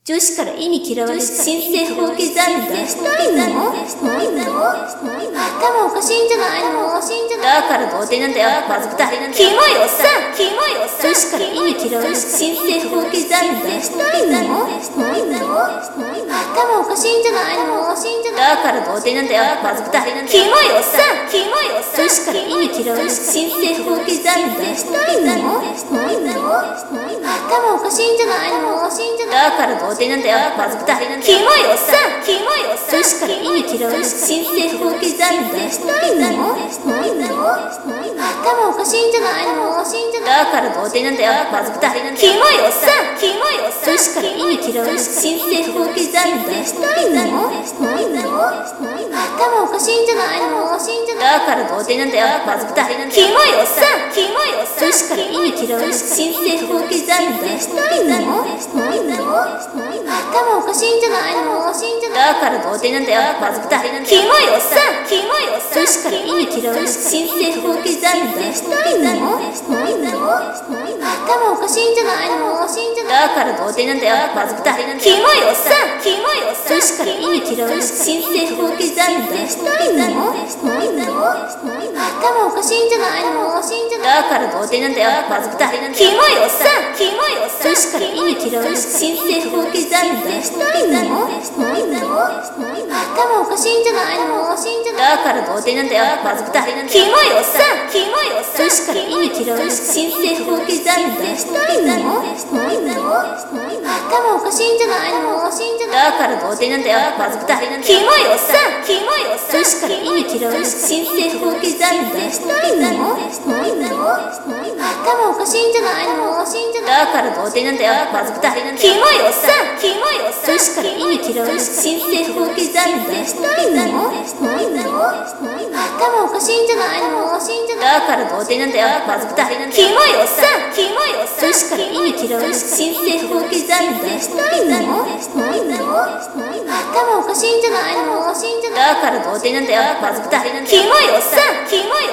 女子から意味嫌われ新生放棄残念したいの？頭おかしいんじゃないの？だから童貞なんだよ、まずくた。キモいおっさん、女子から意味嫌われ新生放棄残念したいの？頭おかしいんじゃないの？だから童貞なんだよ、まずくた。キモいおっさん、女子から意味嫌われ新生放棄残念したいの？頭おかしいんじゃないの？だから童貞なんだよ、まずくた。キモいおっさん、女子から意味嫌われ新生放棄残念したいの？頭おかしいんじゃないの？だから童貞なんだよ、まずくた。キモいおっさん、女子から意味嫌われ新生放棄残念したいの？頭おかしいんじゃないの？だから童貞なんだよ、まずくた。キモいおっさん、女子から意味嫌われ新生放棄残念したいの？頭おかしいんじゃないの？だから童貞なんだよ、まずくた。キモいおっさん、女子から意味嫌われ新生放棄残念したいの？頭おかしいんじゃないの？だから童貞なんだよ、まずくた。キモいおっさん、女子から意味嫌われ新生放棄残念したいの？頭おかしいんじゃないの？だから童貞なんだよ、まずくた。キモいおっさん、女子から意味嫌われ新生放棄残念したいの？頭おかしいんじゃないの？だから童貞なんだよ、まずくた。キモいおっさん、女子から意味嫌われ新生放棄残念したいの？頭おかしいんじゃないの？だから童貞なんだよ、まずくた。キモいおっさん、女子から意味嫌われ新生放棄残念したいの？頭おかしいんじゃないの？だから童貞なんだよ、まずくた。キモいおっさん、女子から意味嫌われ新生放棄残念したいの？頭おかしいんじゃないの？だから童貞なんだよ、まずくた。キモいおっさん、女子から意味嫌われ新生放棄残念したいの？頭おかしいんじゃないの？だから童貞なんだよ、まずくた。キモいおっさん、